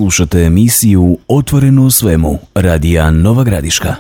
Slušate emisiju Otvoreno o svemu, radija Nova Gradiška.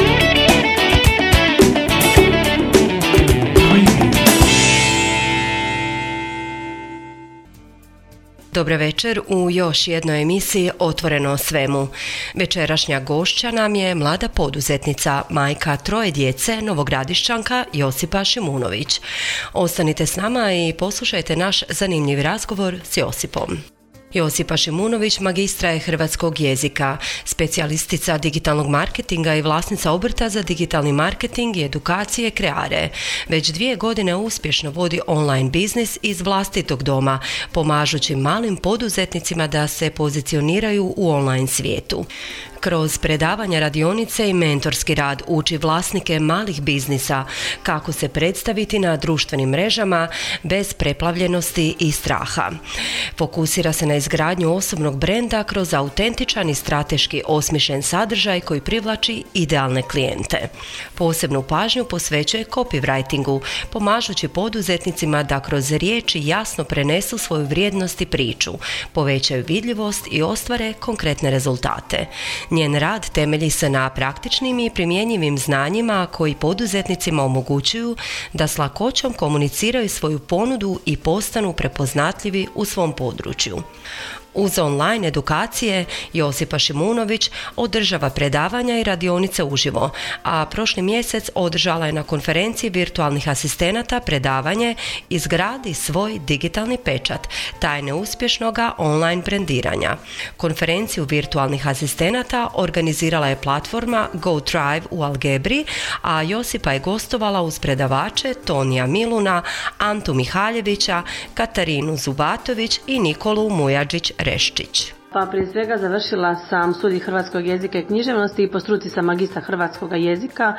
Dobar večer u još jednoj emisiji Otvoreno o svemu. Večerašnja gošća nam je mlada poduzetnica, majka troje djece, novogradišćanka Josipa Šimunović. Ostanite s nama i poslušajte naš zanimljiv razgovor s Josipom. Josipa Šimunović magistra je hrvatskog jezika, specijalistica digitalnog marketinga i vlasnica obrta za digitalni marketing i edukacije Kreare. Već 2 godine uspješno vodi online biznis iz vlastitog doma, pomažući malim poduzetnicima da se pozicioniraju u online svijetu. Kroz predavanja, radionice i mentorski rad uči vlasnike malih biznisa kako se predstaviti na društvenim mrežama bez preplavljenosti i straha. Fokusira se na izgradnju osobnog brenda kroz autentičan i strateški osmišljen sadržaj koji privlači idealne klijente. Posebnu pažnju posvećuje copywritingu, pomažući poduzetnicima da kroz riječi jasno prenesu svoju vrijednost i priču, povećaju vidljivost i ostvare konkretne rezultate. Njen rad temelji se na praktičnim i primjenjivim znanjima koji poduzetnicima omogućuju da s lakoćom komuniciraju svoju ponudu i postanu prepoznatljivi u svom području. Uz online edukacije Josipa Šimunović održava predavanja i radionice uživo, a prošli mjesec održala je na konferenciji virtualnih asistenata predavanje Izgradi svoj digitalni pečat, tajne uspješnoga online brendiranja. Konferenciju virtualnih asistenata organizirala je platforma GoThrive u Algebri, a Josipa je gostovala uz predavače Tonija Miluna, Antu Mihaljevića, Katarinu Zubatović i Nikolu Mujadžić-Reščić. Pa prije svega završila sam studij hrvatskog jezika i književnosti i po struci sam magistra hrvatskog jezika.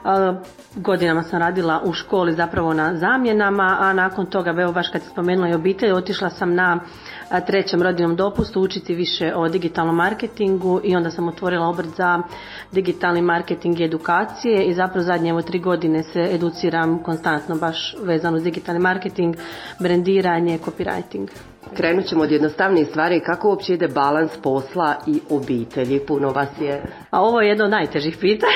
Godinama sam radila u školi zapravo na zamjenama, a nakon toga, evo baš kad se spomenula i obitelj, otišla sam na 3. rodiljnom dopustu učiti više o digitalnom marketingu i onda sam otvorila obrt za digitalni marketing i edukacije i zapravo zadnje 3 godine se educiram konstantno baš vezano uz digitalni marketing, brendiranje, copywriting. Krenut ćemo od jednostavnijih stvari. Kako uopće ide balans posla i obitelji? Puno vas je... A ovo je jedno od najtežih pitanja.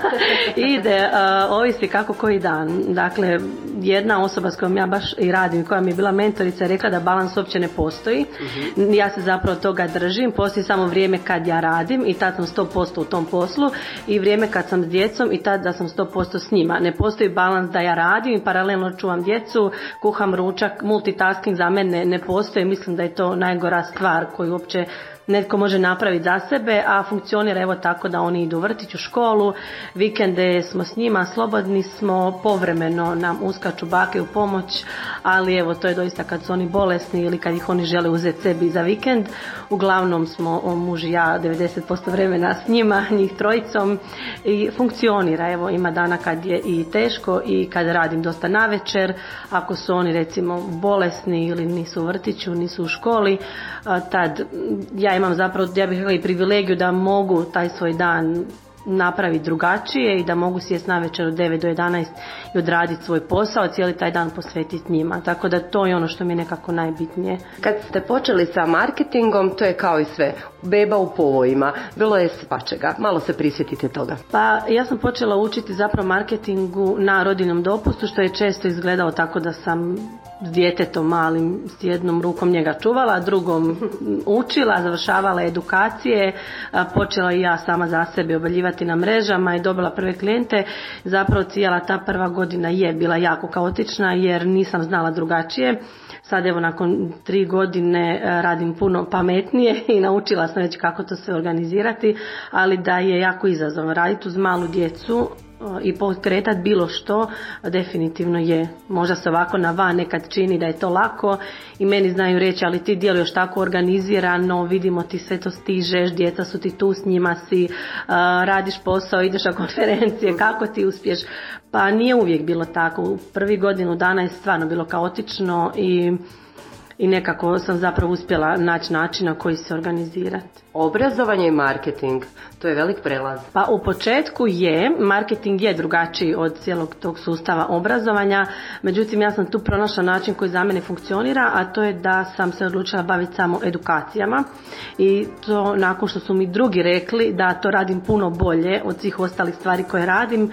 Ide, ovisi kako koji dan. Dakle, jedna osoba s kojom ja baš i radim, koja mi je bila mentorica, je rekla da balans uopće ne postoji. Ja se zapravo toga držim. Postoji samo vrijeme kad ja radim i tad sam 100% u tom poslu i vrijeme kad sam s djecom i tad da sam 100% s njima. Ne postoji balans da ja radim i paralelno čuvam djecu, kuham ručak, multitasking za mene ne postoji. Mislim da je to najgora stvar koju uopće netko može napraviti za sebe, a funkcionira evo tako da oni idu u vrtić, u školu, vikende smo s njima, slobodni smo, povremeno nam uskaču bake u pomoć, ali evo to je doista kad su oni bolesni ili kad ih oni žele uzeti sebi za vikend. Uglavnom smo muž i ja 90% vremena s njima, njih trojicom i funkcionira. Evo ima dana kad je i teško i kad radim dosta navečer, ako su oni recimo bolesni ili nisu u vrtiću, nisu u školi, tad ja imam zapravo, ja bih rekla i privilegiju da mogu taj svoj dan napraviti drugačije i da mogu sjesti navečer od 9 do 11 i odraditi svoj posao, cijeli taj dan posvetiti njima. Tako da to je ono što mi je nekako najbitnije. Kad ste počeli sa marketingom, to je kao i sve, beba u povojima, bilo je svačega. Malo se prisjetite toga. Pa ja sam počela učiti zapravo marketingu na rodiljnom dopustu, što je često izgledalo tako da sam s djetetom malim s jednom rukom njega čuvala, drugom učila, završavala edukacije, počela i ja sama za sebe objavljivati na mrežama i dobila prve klijente. Zapravo cijela ta prva godina je bila jako kaotična jer nisam znala drugačije. Sad evo nakon 3 godine radim puno pametnije i naučila sam već kako to sve organizirati, ali da je jako izazovno raditi uz malu djecu i pokretati bilo što, definitivno je. Možda se ovako na van nekad čini da je to lako i meni znaju reći, ali ti djeluješ tako organizirano, vidimo ti sve to stižeš, djeca su ti tu, s njima si, radiš posao, ideš na konferencije, kako ti uspješ? Pa nije uvijek bilo tako. U prvi godinu dana je stvarno bilo kaotično i i nekako sam zapravo uspjela naći način na koji se organizirati. Obrazovanje i marketing, to je velik prelaz. Pa u početku marketing je drugačiji od cijelog tog sustava obrazovanja, međutim ja sam tu pronašla način koji za mene funkcionira, a to je da sam se odlučila baviti samo edukacijama i to nakon što su mi drugi rekli da to radim puno bolje od svih ostalih stvari koje radim.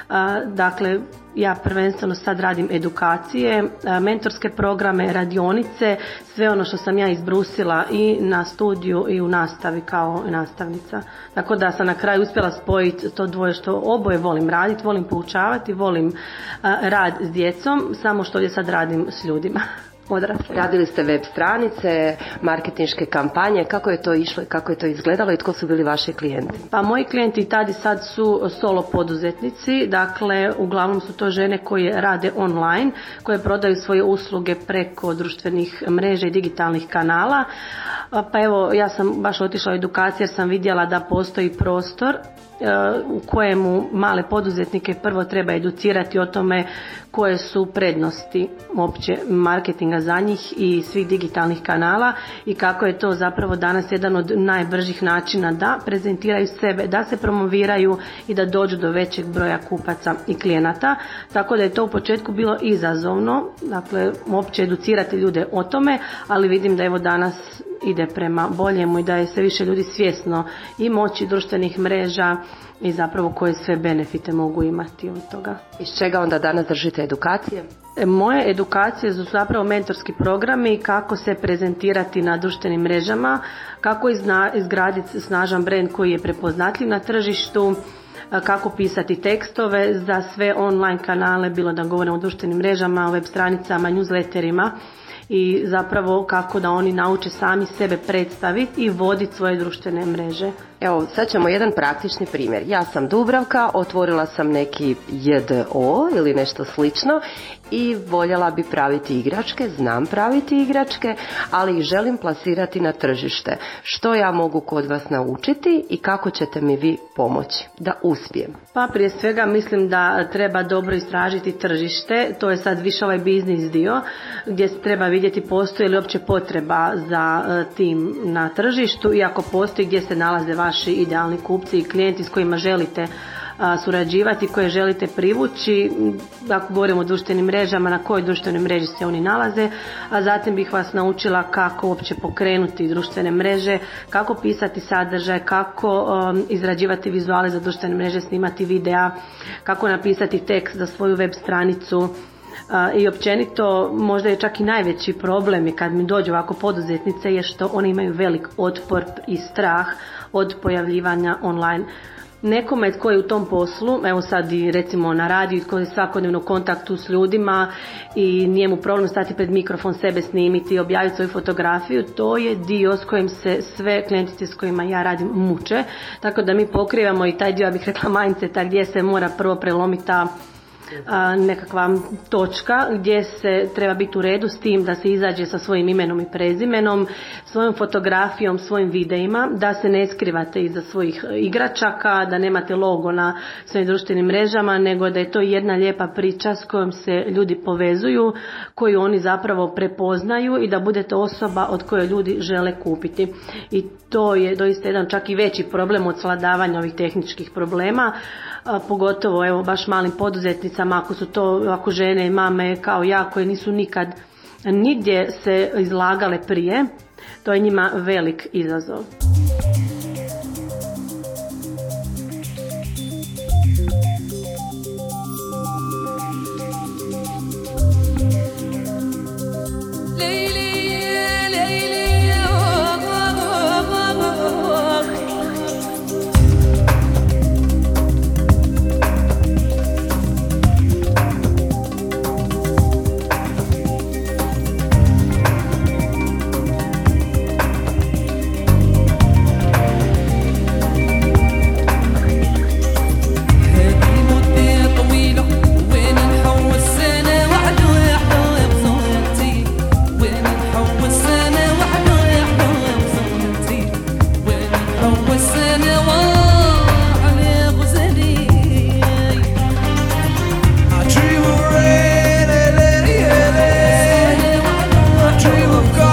Dakle, ja prvenstveno sad radim edukacije, mentorske programe, radionice, sve ono što sam ja izbrusila i na studiju i u nastavi kao nastavnica. Tako da sam na kraju uspjela spojiti to dvoje što oboje volim raditi, volim poučavati, volim rad s djecom, samo što ovdje sad radim s ljudima. Odrasli. Radili ste web stranice, marketinške kampanje, kako je to išlo i kako je to izgledalo i tko su bili vaši klijenti? Pa moji klijenti i tad i sad su solo poduzetnici, dakle uglavnom su to žene koje rade online, koje prodaju svoje usluge preko društvenih mreža i digitalnih kanala. Pa evo, ja sam baš otišla u edukaciju jer sam vidjela da postoji prostor u kojemu male poduzetnike prvo treba educirati o tome koje su prednosti opće marketinga za njih i svih digitalnih kanala i kako je to zapravo danas jedan od najbržih načina da prezentiraju sebe, da se promoviraju i da dođu do većeg broja kupaca i klijenata. Tako da je to u početku bilo izazovno, dakle uopće educirati ljude o tome, ali vidim da evo danas ide prema boljemu i da je sve više ljudi svjesno i moći društvenih mreža i zapravo koje sve benefite mogu imati od toga. Iz čega onda danas držite edukacije? Moje edukacije su zapravo mentorski programi kako se prezentirati na društvenim mrežama, kako izgraditi snažan brand koji je prepoznatljiv na tržištu, kako pisati tekstove za sve online kanale, bilo da govorimo o društvenim mrežama, web stranicama, newsletterima i zapravo kako da oni nauče sami sebe predstaviti i voditi svoje društvene mreže. Evo, sad ćemo jedan praktični primjer. Ja sam Dubravka, otvorila sam neki JDO ili nešto slično i voljela bi praviti igračke, znam praviti igračke, ali ih želim plasirati na tržište. Što ja mogu kod vas naučiti i kako ćete mi vi pomoći da uspijem? Pa prije svega mislim da treba dobro istražiti tržište, to je sad više ovaj biznis dio gdje se treba vidjeti postoji li uopće potreba za tim na tržištu i ako postoji gdje se nalaze vaši idealni kupci i klijenti s kojima želite surađivati, koje želite privući, ako govorimo o društvenim mrežama, na kojoj društvenoj mreži se oni nalaze, a zatim bih vas naučila kako uopće pokrenuti društvene mreže, kako pisati sadržaj, kako izrađivati vizuale za društvene mreže, snimati videa, kako napisati tekst za svoju web stranicu. I općenito možda je čak i najveći problem i kad mi dođu ovako poduzetnice je što oni imaju velik otpor i strah od pojavljivanja online. Nekome tko je u tom poslu, evo sad i recimo na radiju, tko je svakodnevno u kontaktu s ljudima i nije mu problem stati pred mikrofon, sebe snimiti, objaviti svoju fotografiju, to je dio s kojim se sve klijentice s kojima ja radim muče. Tako da mi pokrivamo i taj dio, ja bih rekla mindseta, gdje se mora prvo prelomiti ta nekakva točka gdje se treba biti u redu s tim da se izađe sa svojim imenom i prezimenom, svojom fotografijom, svojim videima, da se ne skrivate iza svojih igračaka, da nemate logo na svojim društvenim mrežama, nego da je to jedna lijepa priča s kojom se ljudi povezuju, koju oni zapravo prepoznaju i da budete osoba od koje ljudi žele kupiti. I to je doista jedan čak i veći problem od svladavanja ovih tehničkih problema, pogotovo evo baš malim poduzetnicama, ako žene i mame kao ja koje nisu nikad nigdje se izlagale prije, to je njima velik izazov. Dream of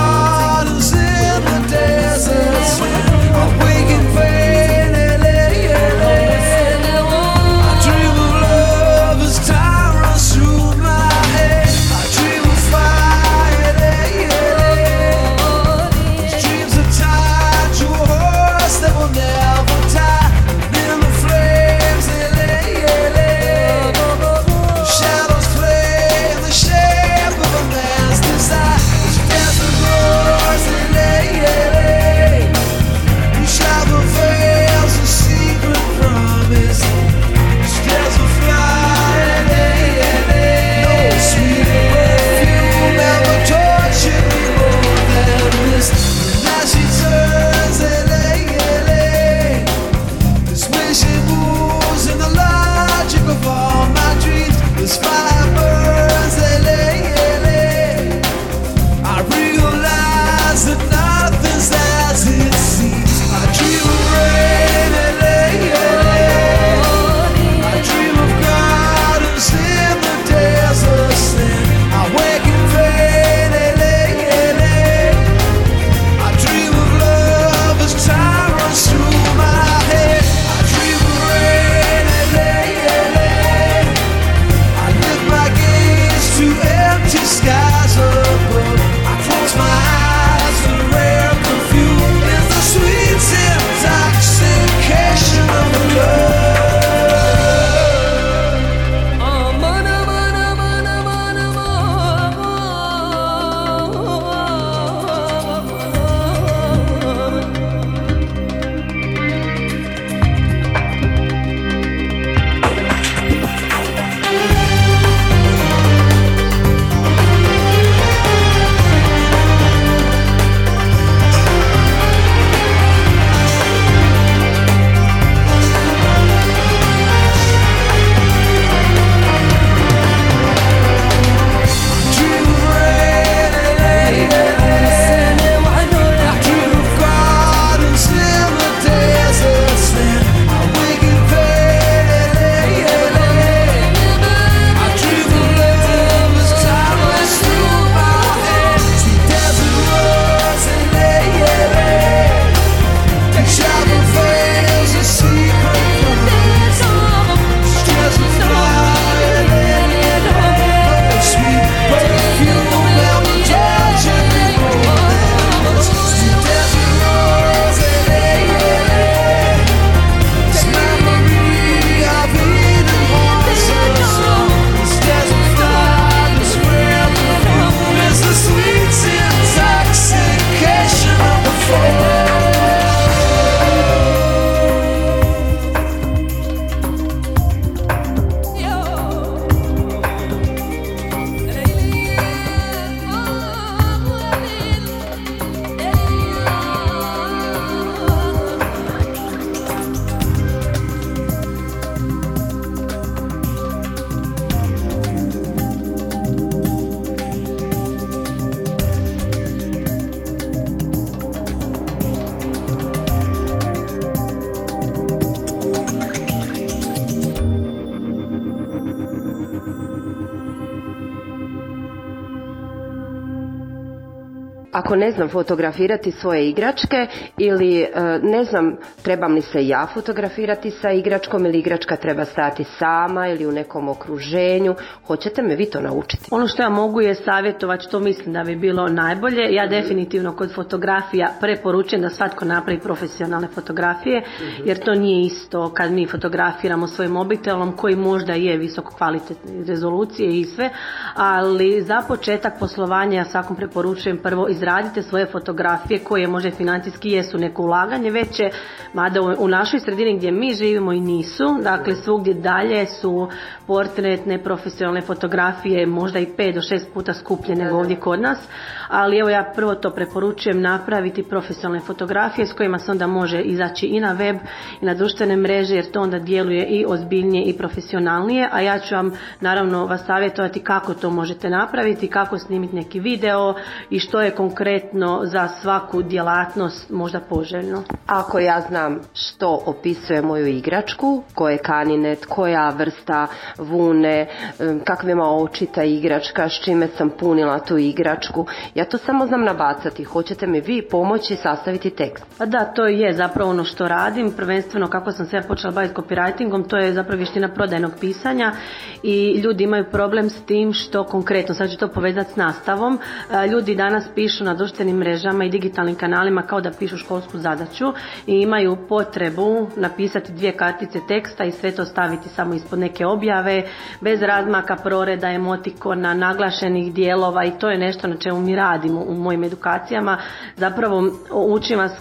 ako ne znam fotografirati svoje igračke ili ne znam trebam li se ja fotografirati sa igračkom ili igračka treba stajati sama ili u nekom okruženju, hoćete me vi to naučiti? Ono što ja mogu je savjetovati, što mislim da bi bilo najbolje. Ja definitivno kod fotografija preporučujem da svatko napravi profesionalne fotografije, jer to nije isto kad mi fotografiramo svojim mobitelom koji možda je visoko kvalitetne rezolucije i sve, ali za početak poslovanja ja svakom preporučujem prvo izradite svoje fotografije koje možda financijski jesu neko ulaganje veće, mada u našoj sredini gdje mi živimo i nisu, dakle svugdje dalje su portretne profesionalne fotografije možda i 5 do 6 puta skuplje nego ovdje kod nas, ali evo ja prvo to preporučujem napraviti profesionalne fotografije s kojima se onda može izaći i na web i na društvene mreže, jer to onda djeluje i ozbiljnije i profesionalnije, a ja ću vam naravno vas savjetovati kako to možete napraviti, kako snimiti neki video i što je konkretno za svaku djelatnost možda poželjno. Ako ja znam što opisuje moju igračku, koje kaninet, koja vrsta vune, kakve ima oči ta igračka, s čime sam punila tu igračku, ja to samo znam nabacati. Hoćete mi vi pomoći sastaviti tekst? Pa da, to je zapravo ono što radim, prvenstveno kako sam se ja počela baviti copywritingom, to je zapravo vještina prodajnog pisanja i ljudi imaju problem s tim što konkretno, sad ću to povezati s nastavom, ljudi danas pišu na društvenim mrežama i digitalnim kanalima kao da pišu školsku zadaću i imaju potrebu napisati 2 kartice teksta i sve to staviti samo ispod neke objave, bez razmaka, proreda, emotikona, naglašenih dijelova, i to je nešto na čemu mi radimo u mojim edukacijama. Zapravo učim vas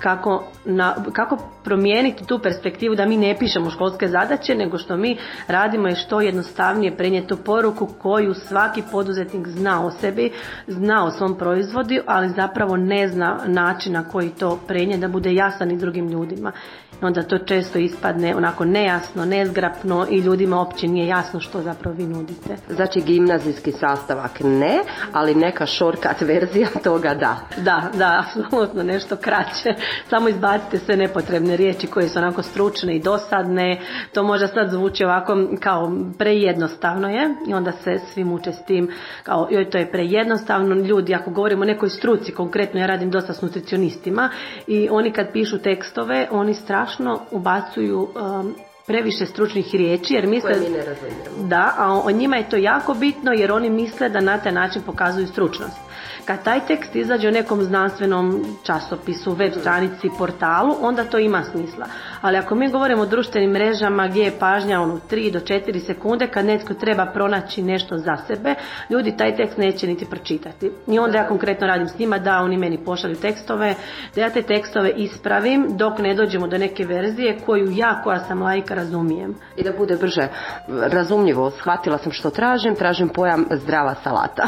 kako promijeniti tu perspektivu da mi ne pišemo školske zadaće, nego što mi radimo je što jednostavnije prenijeti tu poruku koju svaki poduzetnik zna o sebi, zna o svom proizvodu, ali zapravo ne zna način na koji to prenijeti da bude jasan i drugim ljudima. Onda to često ispadne onako nejasno, nezgrapno i ljudima uopće nije jasno što zapravo vi nudite. Znači gimnazijski sastavak ne, ali neka shortcut verzija toga da. Da, apsolutno nešto kraće. Samo izbacite sve nepotrebne riječi koje su onako stručne i dosadne. To možda sad zvuči ovako kao prejednostavno je i onda se svi muče s tim kao joj to je prejednostavno. Ljudi, ako govorimo o nekoj struci, konkretno ja radim dosta s nutricionistima i oni kad pišu tekstove, oni strašno ubacuju previše stručnih riječi jer misle koje mi ne razumijemo. Da, a o njima je to jako bitno jer oni misle da na taj način pokazuju stručnost. Kad taj tekst izađe u nekom znanstvenom časopisu, web stranici, portalu, onda to ima smisla. Ali ako mi govorimo o društvenim mrežama gdje je pažnja 3 do 4 sekunde, kad netko treba pronaći nešto za sebe, ljudi taj tekst neće niti pročitati. I onda ja konkretno radim s njima da oni meni pošalju tekstove, da ja te tekstove ispravim dok ne dođemo do neke verzije koju ja koja sam laika razumijem. I da bude brže razumljivo, shvatila sam što tražim pojam zdrava salata.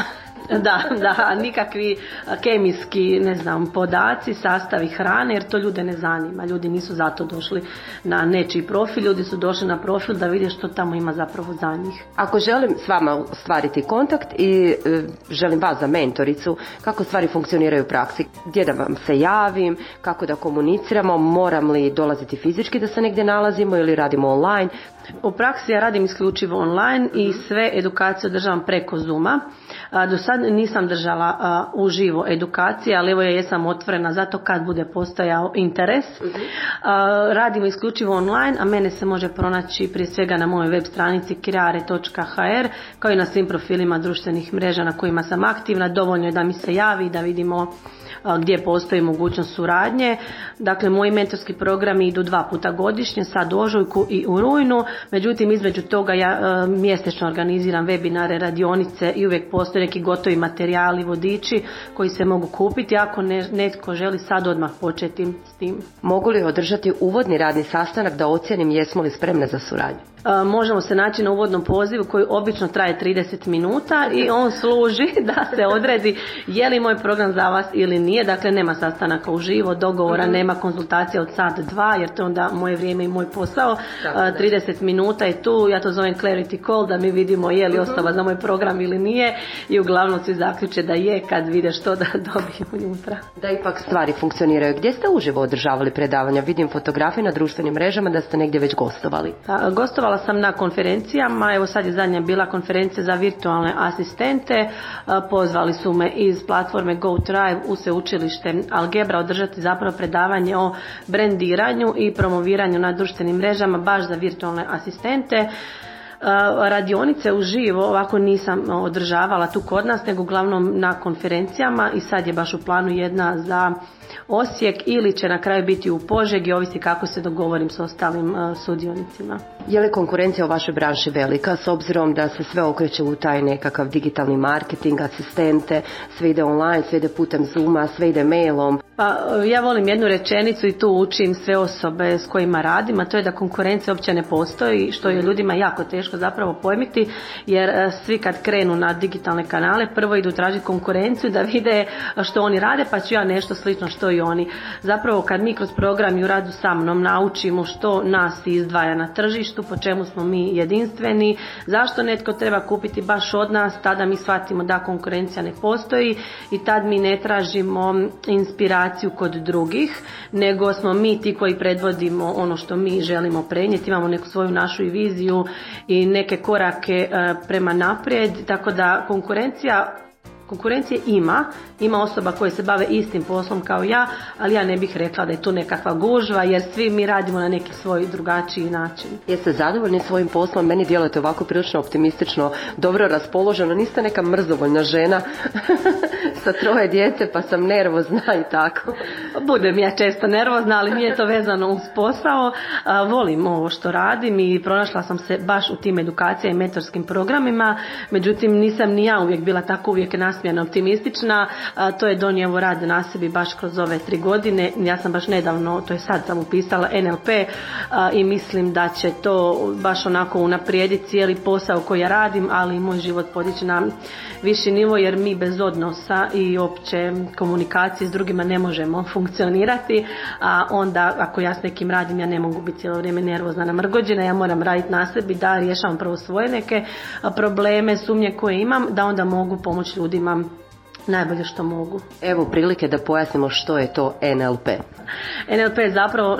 Da, nikakvi kemijski, podaci, sastavi hrane, jer to ljude ne zanima. Ljudi nisu zato došli na nečiji profil, ljudi su došli na profil da vide što tamo ima zapravo za njih. Ako želim s vama ostvariti kontakt i želim vas za mentoricu, kako stvari funkcioniraju u praksi? Gdje da vam se javim, kako da komuniciramo, moram li dolaziti fizički da se negdje nalazimo ili radimo online? U praksi ja radim isključivo online i sve edukacije održavam preko Zooma. Do sad nisam držala uživo edukacije, ali evo ja jesam otvorena zato kad bude postojao interes. Radimo isključivo online, a mene se može pronaći prije svega na mojoj web stranici kreare.hr, kao i na svim profilima društvenih mreža na kojima sam aktivna. Dovoljno je da mi se javi da vidimo gdje postoji mogućnost suradnje. Dakle, moji mentorski programi idu 2 puta godišnje, sad u ožujku i u rujnu. Međutim, između toga ja mjesečno organiziram webinare, radionice i uvijek postoje neki gotovi materijali, vodiči koji se mogu kupiti ako netko želi sad odmah početi s tim. Mogu li održati uvodni radni sastanak da ocijenim jesmo li spremne za suradnju? Možemo se naći na uvodnom pozivu koji obično traje 30 minuta i on služi da se odredi je li moj program za vas ili nije. Dakle, nema sastanaka uživo, dogovora, nema konzultacija od sat 2 jer to je onda moje vrijeme i moj posao. 30 minuta je tu, ja to zovem clarity call, da mi vidimo je li osoba za moj program ili nije i uglavnom svi zaključe da je kad vide što da dobiju unutra. Da ipak stvari funkcioniraju. Gdje ste uživo održavali predavanja? Vidim fotografije na društvenim mrežama da ste negdje već gostovali. Gostovala sudjelovala sam na konferencijama, evo sad je zadnja bila konferencija za virtualne asistente, pozvali su me iz platforme GoTribe u sveučilište Algebra održati zapravo predavanje o brendiranju i promoviranju na društvenim mrežama baš za virtualne asistente. Radionice uživo ovako nisam održavala tu kod nas, nego uglavnom na konferencijama i sad je baš u planu jedna za Osijek ili će na kraju biti u Požegi, ovisi kako se dogovorim s ostalim sudionicima. Je li konkurencija u vašoj branši velika s obzirom da se sve okreće u taj nekakav digitalni marketing, asistente, sve ide online, sve ide putem Zooma, sve ide mailom? Pa ja volim jednu rečenicu i tu učim sve osobe s kojima radim, a to je da konkurencija uopće ne postoji, što je ljudima jako teško zapravo pojmiti, jer svi kad krenu na digitalne kanale prvo idu tražiti konkurenciju da vide što oni rade, pa ću ja nešto slično što i oni. Zapravo kad mi kroz program i u radu sa mnom naučimo što nas izdvaja na tržištu, po čemu smo mi jedinstveni, zašto netko treba kupiti baš od nas, tada mi shvatimo da konkurencija ne postoji i tad mi ne tražimo inspiraciju kod drugih, nego smo mi ti koji predvodimo ono što mi želimo prenijeti, imamo neku svoju našu i viziju i neke korake prema naprijed, tako da konkurencije ima osoba koje se bave istim poslom kao ja, ali ja ne bih rekla da je tu nekakva gužva, jer svi mi radimo na neki svoj drugačiji način. Jeste zadovoljni svojim poslom? Meni djelujete ovako prilično optimistično, dobro raspoloženo, niste neka mrzovoljna žena sa 3 djece pa sam nervozna i tako. Budem ja često nervozna, ali nije to vezano uz posao. Volim ovo što radim i pronašla sam se baš u tim edukacija i mentorskim programima, međutim nisam ni ja uvijek bila tako uvijek nasmijana optimistična, to je donio rad na sebi baš kroz ove 3 godine. Ja sam baš nedavno, to je sad sam upisala NLP i mislim da će to baš onako unaprijediti cijeli posao koji ja radim, ali i moj život podići na viši nivo, jer mi bez odnosa i opće komunikacije s drugima ne možemo funkcionirati, a onda ako ja s nekim radim, ja ne mogu biti cijelo vrijeme nervozna, namrgođena, ja moram raditi na sebi da rješavam prvo svoje neke probleme, sumnje koje imam, da onda mogu pomoći ljudima najbolje što mogu. Evo prilike da pojasnimo što je to NLP. NLP je zapravo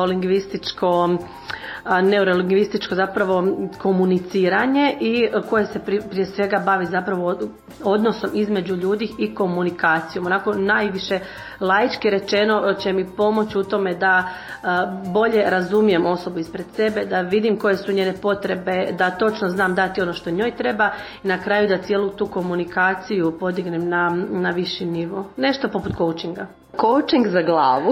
neurolingvističko zapravo komuniciranje i koje se prije svega bavi zapravo odnosom između ljudi i komunikacijom. Onako najviše laički rečeno će mi pomoći u tome da bolje razumijem osobu ispred sebe, da vidim koje su njene potrebe, da točno znam dati ono što njoj treba i na kraju da cijelu tu komunikaciju podignem na viši nivo. Nešto poput coachinga. Coaching za glavu.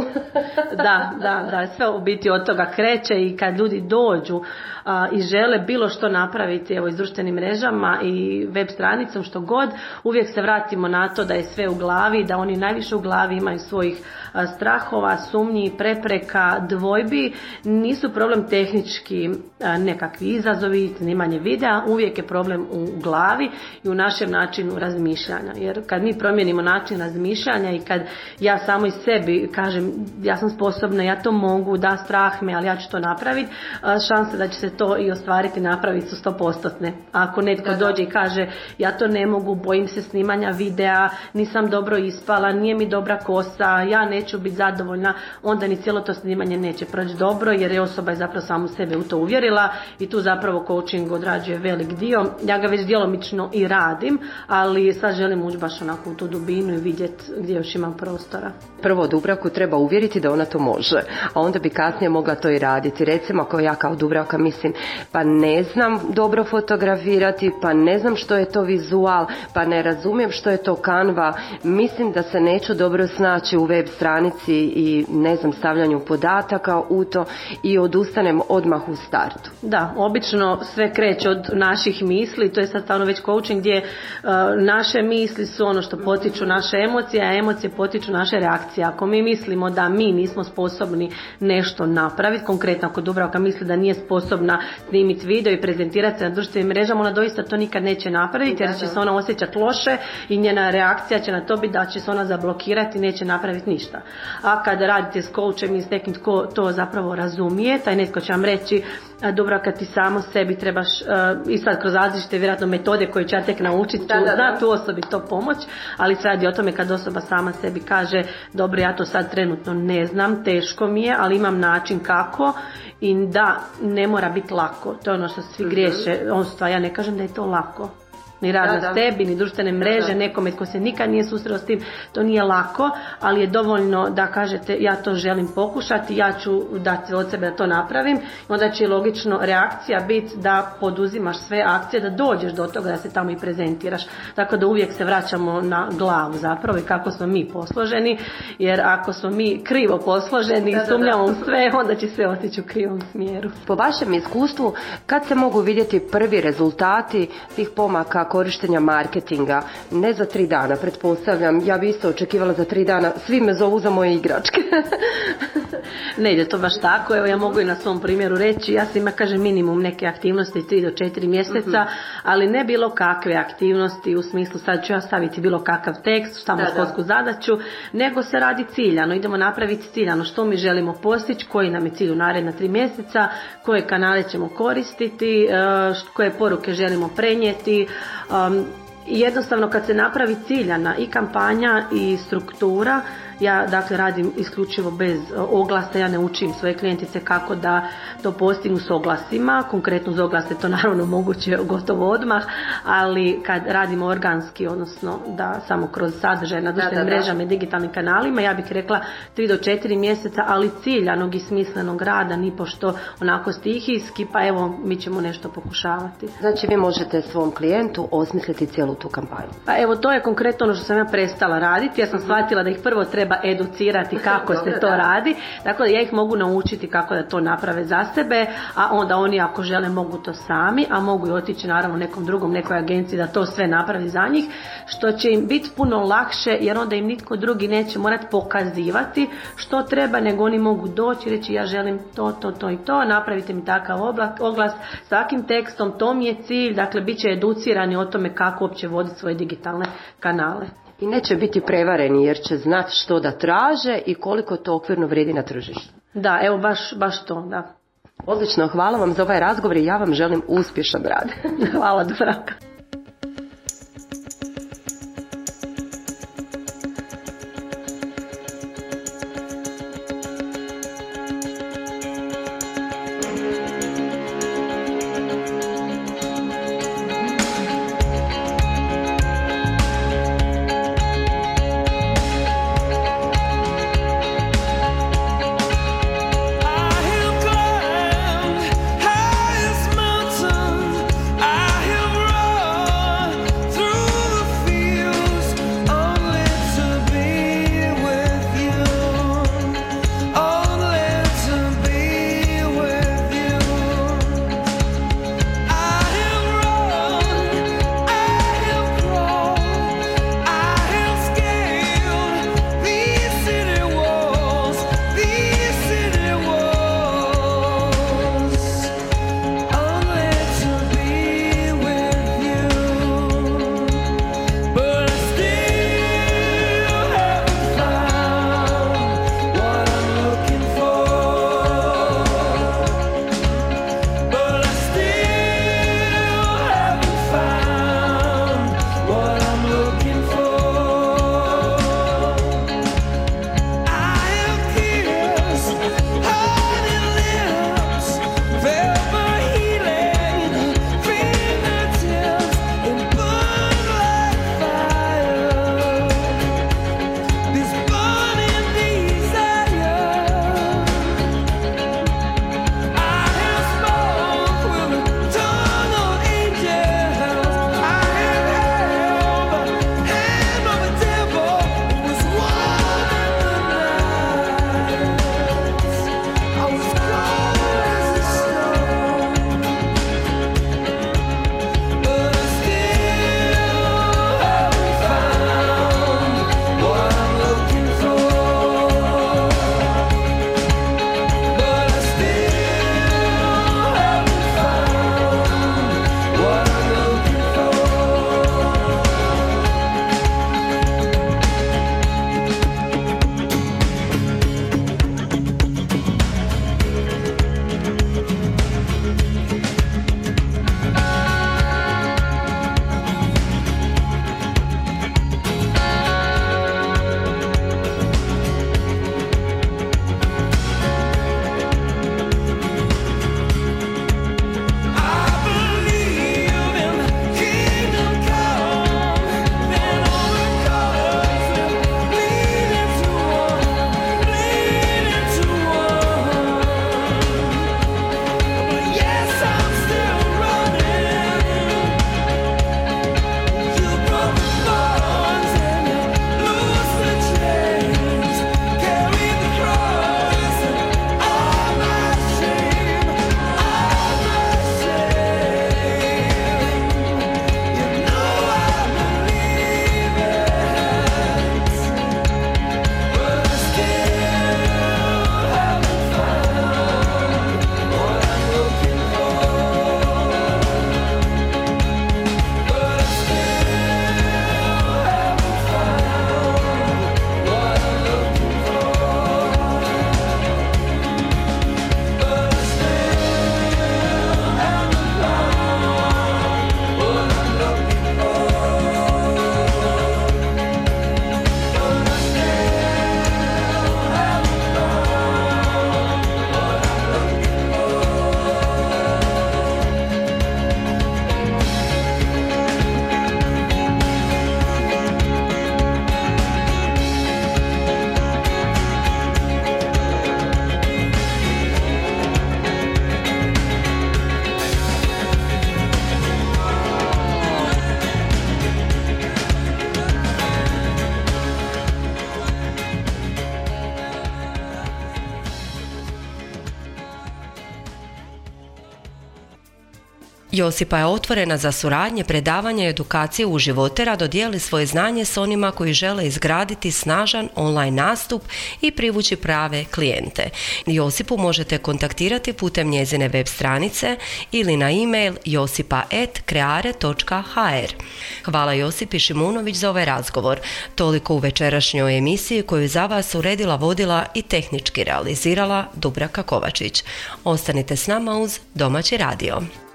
Da, sve u biti od toga kreće i kad ljudi dođu i žele bilo što napraviti, evo, iz društvenim mrežama i web stranicom, što god, uvijek se vratimo na to da je sve u glavi, da oni najviše u glavi imaju svojih strahova, sumnji, prepreka, dvojbi. Nisu problem tehnički nekakvi izazovi, snimanje videa, uvijek je problem u glavi i u našem načinu razmišljanja. Jer kad mi promijenimo način razmišljanja i kad ja samo iz sebi kažem ja sam sposobna, ja to mogu, da, strah me, ali ja ću to napraviti, šanse da će se to i ostvariti, napraviti su 100%. Ako netko dođe i kaže ja to ne mogu, bojim se snimanja videa, nisam dobro ispala, nije mi dobra kosa, ja neću biti zadovoljna, onda ni cijelo to snimanje neće proći dobro, jer je osoba je zapravo samu sebe u to uvjerila i tu zapravo coaching odrađuje velik dio. Ja ga već djelomično i radim, ali sad želim ući baš onako u tu dubinu i vidjeti gdje još imam prostora. Prvo Dubravku treba uvjeriti da ona to može, a onda bi kasnije mogla to i raditi. Recimo ako ja kao Dubravka mislim pa ne znam dobro fotografirati, pa ne znam što je to vizual, pa ne razumijem što je to Canva, mislim da se neću dobro snaći u web stranici i ne znam stavljanju podataka u to i odustanem odmah u startu. Da, obično sve kreće od naših misli, to je sad stvarno već coaching gdje naše misli su ono što potiču naše emocije, a emocije potiču naše reakcije. Ako mi mislimo da mi nismo sposobni nešto napraviti, konkretno ako Dubravka misli da nije sposobna snimiti video i prezentirati se na društvenim mrežama, ona doista to nikad neće napraviti, jer će se ona osjećati loše i njena reakcija će na to biti da će se ona zablokirati i neće napraviti ništa. A kad radite s coachem i s nekim tko to zapravo razumije, taj netko će vam reći Dubravka, ti samo sebi trebaš i sad kroz različite vjerojatno metode koje će ja tek naučiti, zna tu osobi to pomoć, ali se radi o tome kad osoba sama sebi kaže dobro, ja to sad trenutno ne znam, teško mi je, ali imam način kako i da ne mora biti lako, to je ono što svi griješe, ja ne kažem da je to lako. Ni rad na sebi, ni društvene mreže, nekome tko se nikad nije susreo s tim, to nije lako, ali je dovoljno da kažete ja to želim pokušati, ja ću dati od sebe da to napravim, onda će logično reakcija biti da poduzimaš sve akcije, da dođeš do toga da se tamo i prezentiraš. Tako da uvijek se vraćamo na glavu zapravo i kako smo mi posloženi, jer ako smo mi krivo posloženi i sumnjamo u sve, onda će sve otići u krivom smjeru. Po vašem iskustvu, kad se mogu vidjeti prvi rezultati tih pomaka korištenja marketinga? Ne za 3 dana, pretpostavljam. Ja bi isto očekivala za 3 dana. Svi me zovu za moje igračke. Ne ide to baš tako. Evo, ja mogu i na svom primjeru reći. Ja sam ima, kažem, minimum neke aktivnosti 3 do 4 mjeseca, ali ne bilo kakve aktivnosti u smislu sad ću ja staviti bilo kakav tekst, samo školsku zadaću, nego se radi ciljano. Idemo napraviti ciljano što mi želimo postići, koji nam je cilj u naredna 3 mjeseca, koje kanale ćemo koristiti, koje poruke želimo prenijeti. Jednostavno kad se napravi ciljana i kampanja i struktura, ja dakle radim isključivo bez oglasa, ja ne učim svoje klijentice kako da to postignu s oglasima, konkretno uz oglase to naravno moguće gotovo odmah, ali kad radimo organski, odnosno da samo kroz sadržaj na društvenim mrežama i digitalnim kanalima, ja bih rekla 3 do 4 mjeseca, ali ciljanog i smislenog rada, nipošto onako stihijski, pa evo mi ćemo nešto pokušavati. Znači vi možete svom klijentu osmisliti cijelu tu kampanju? Pa evo to je konkretno ono što sam ja prestala raditi, ja sam shvatila da ih prvo treba educirati kako se to radi, tako da ja ih mogu naučiti kako da to naprave za sebe, a onda oni ako žele mogu to sami, a mogu i otići naravno nekom drugom, nekoj agenciji da to sve napravi za njih, što će im biti puno lakše jer onda im nitko drugi neće morati pokazivati što treba, nego oni mogu doći i reći ja želim to i to, napravite mi takav oglas s takim tekstom, to mi je cilj, dakle bit će educirani o tome kako uopće voditi svoje digitalne kanale. I neće biti prevareni jer će znati što da traže i koliko to okvirno vrijedi na tržištu. Da, evo baš to, da. Odlično, hvala vam za ovaj razgovor i ja vam želim uspješan rad. Hvala, Dubravka. High as mountains, I have Josipa je otvorena za suradnje, predavanje i edukacije uživo te rado dijeli svoje znanje s onima koji žele izgraditi snažan online nastup i privući prave klijente. Josipu možete kontaktirati putem njezine web stranice ili na e-mail josipa@kreare.hr. Hvala Josipi Šimunović za ovaj razgovor. Toliko u večerašnjoj emisiji koju za vas uredila, vodila i tehnički realizirala Dubravka Kovačić. Ostanite s nama uz Domaći radio.